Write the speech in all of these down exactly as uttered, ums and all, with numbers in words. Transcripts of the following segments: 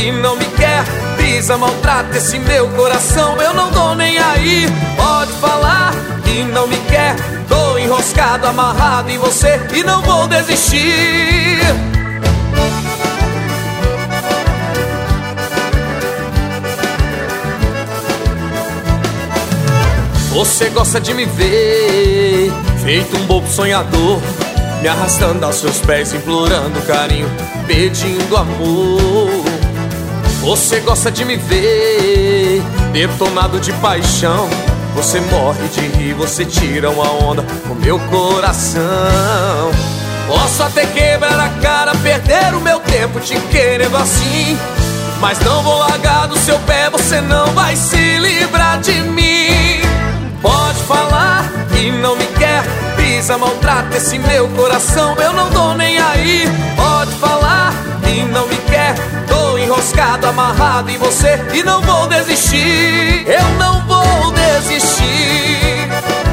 que não me quer, pisa, maltrata esse meu coração, eu não dou nem aí. Pode falar que não me quer, tô enroscado, amarrado em você e não vou desistir. Você gosta de me ver feito um bobo sonhador, me arrastando aos seus pés, implorando carinho, pedindo amor. Você gosta de me ver detonado de paixão, você morre de rir, você tira uma onda com meu coração. Posso até quebrar a cara, perder o meu tempo te querendo assim, mas não vou largar do seu pé, você não vai se livrar de mim. Pode falar que não me quer, pisa, maltrata esse meu coração, eu não dou nem aí. Pode falar que não me quer, tô enroscado, amarrado em você e não vou desistir. Eu não vou desistir.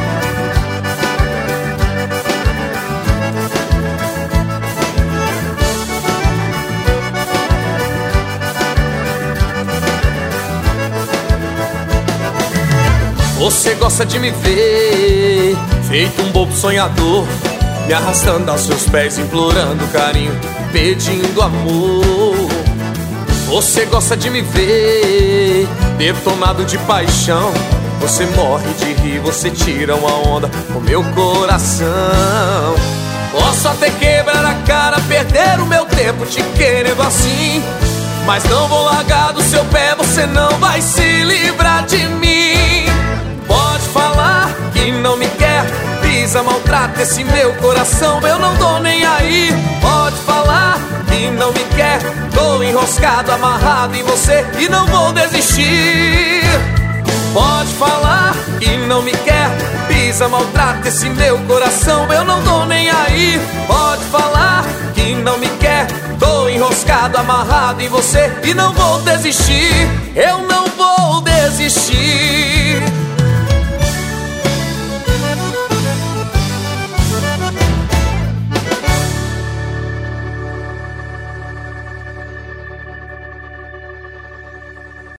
Você gosta de me ver feito um bobo sonhador, me arrastando aos seus pés, implorando carinho, pedindo amor. Você gosta de me ver detonado de paixão, você morre de rir, você tira uma onda com meu coração. Posso até quebrar a cara, perder o meu tempo te querendo assim, mas não vou largar do seu pé, você não vai se livrar de mim. Pode falar que não me quer, pisa, maltrata esse meu coração, eu não dou nem aí. Pode falar que não me quer, tô enroscado, amarrado em você e não vou desistir. Pode falar que não me quer, pisa, maltrata esse meu coração, eu não dou nem aí. Pode falar que não me quer, tô enroscado, amarrado em você e não vou desistir. Eu não vou desistir.